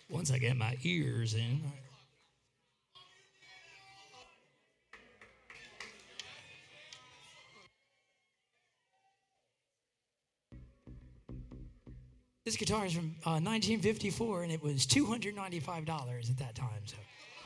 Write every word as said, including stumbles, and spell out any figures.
Once I get my ears in. This guitar is from uh, nineteen fifty-four, and it was two hundred ninety-five dollars at that time. So